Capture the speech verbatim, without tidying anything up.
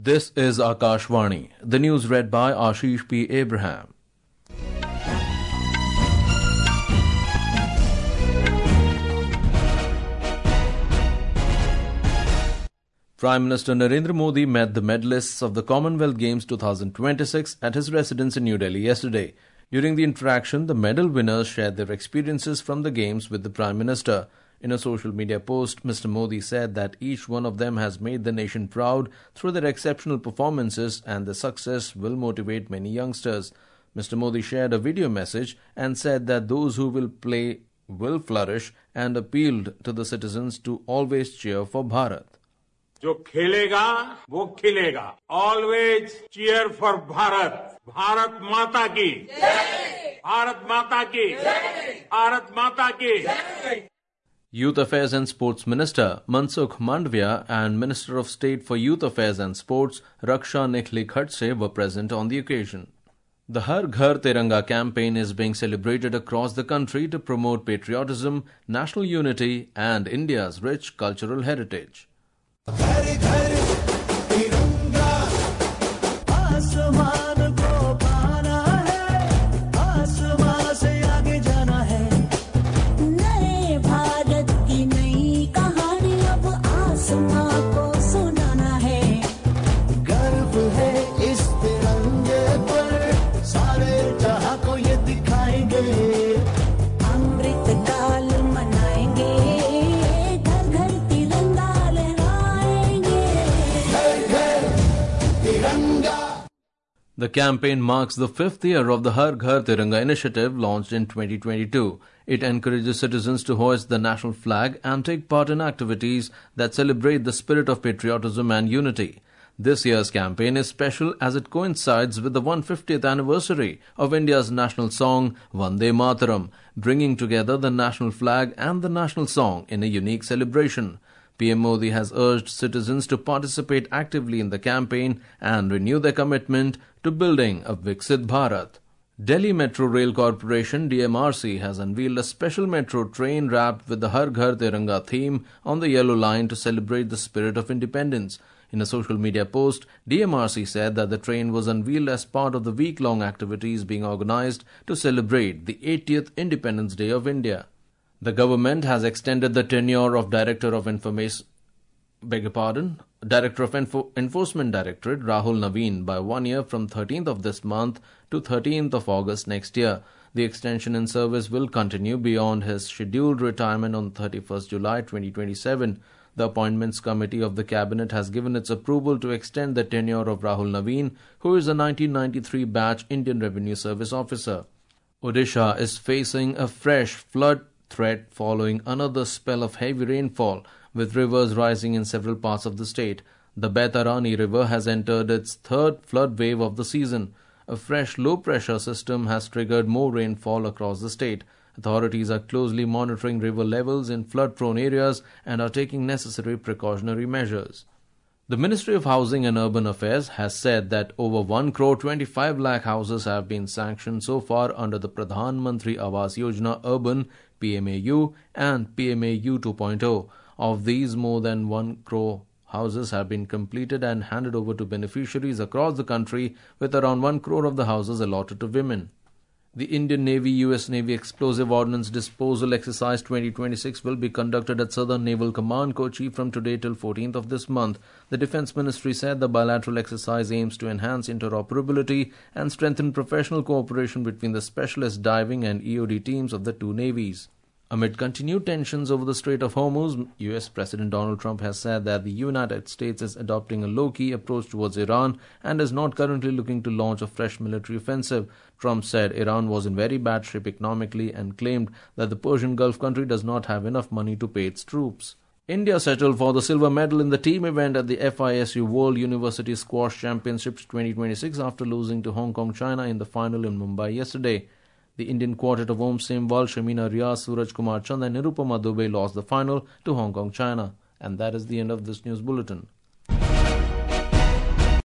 This is Akashvani. The news read by Ashish P. Abraham. Prime Minister Narendra Modi met the medalists of the Commonwealth Games twenty twenty-six at his residence in New Delhi yesterday. During the interaction, the medal winners shared their experiences from the Games with the Prime Minister. In a social media post, Mister Modi said that each one of them has made the nation proud through their exceptional performances and their success will motivate many youngsters. Mister Modi shared a video message and said that those who will play will flourish and appealed to the citizens to always cheer for Bharat. जो खेलेगा वो खिलेगा. Always cheer for Bharat. Bharat माता की जय. भारत माता की जय. भारत माता की जय. Youth Affairs and Sports Minister Mansukh Mandavia and Minister of State for Youth Affairs and Sports Raksha Nikhli Khadse were present on the occasion. The Har Ghar Tiranga campaign is being celebrated across the country to promote patriotism, national unity and India's rich cultural heritage. The campaign marks the fifth year of the Har Ghar Tiranga initiative launched in twenty twenty-two. It encourages citizens to hoist the national flag and take part in activities that celebrate the spirit of patriotism and unity. This year's campaign is special as it coincides with the one hundred fiftieth anniversary of India's national song Vande Mataram, bringing together the national flag and the national song in a unique celebration. P M Modi has urged citizens to participate actively in the campaign and renew their commitment to building a Viksit Bharat. Delhi Metro Rail Corporation D M R C has unveiled a special metro train wrapped with the Har Ghar Tiranga theme on the Yellow Line to celebrate the spirit of independence. In a social media post, D M R C said that the train was unveiled as part of the week-long activities being organized to celebrate the eightieth Independence Day of India. The government has extended the tenure of Director of Information, beg your pardon, Director of Info- Enforcement Directorate Rahul Naveen by one year from thirteenth of this month to thirteenth of August next year. The extension in service will continue beyond his scheduled retirement on thirty-first July twenty twenty-seven. The Appointments Committee of the Cabinet has given its approval to extend the tenure of Rahul Naveen, who is a nineteen ninety-three batch Indian Revenue Service officer. Odisha is facing a fresh flood threat following another spell of heavy rainfall, with rivers rising in several parts of the state. The Baitarani River has entered its third flood wave of the season. A fresh low-pressure system has triggered more rainfall across the state. Authorities are closely monitoring river levels in flood-prone areas and are taking necessary precautionary measures. The Ministry of Housing and Urban Affairs has said that over one crore twenty-five lakh houses have been sanctioned so far under the Pradhan Mantri Awas Yojana Urban P M A U and P M A U two point oh. Of these, more than one crore houses have been completed and handed over to beneficiaries across the country, with around one crore of the houses allotted to women. The Indian Navy U S Navy Explosive Ordnance Disposal Exercise twenty twenty-six will be conducted at Southern Naval Command, Kochi from today till fourteenth of this month. The Defence Ministry said the bilateral exercise aims to enhance interoperability and strengthen professional cooperation between the specialist diving and E O D teams of the two navies. Amid continued tensions over the Strait of Hormuz, U S President Donald Trump has said that the United States is adopting a low-key approach towards Iran and is not currently looking to launch a fresh military offensive. Trump said Iran was in very bad shape economically and claimed that the Persian Gulf country does not have enough money to pay its troops. India settled for the silver medal in the team event at the F I S U World University Squash Championships twenty twenty-six after losing to Hong Kong, China in the final in Mumbai yesterday. The Indian quartet of Om Semwal, Shamina Riaz, Suraj Kumar Chand and Nirupama Dubey lost the final to Hong Kong, China. And that is the end of this news bulletin.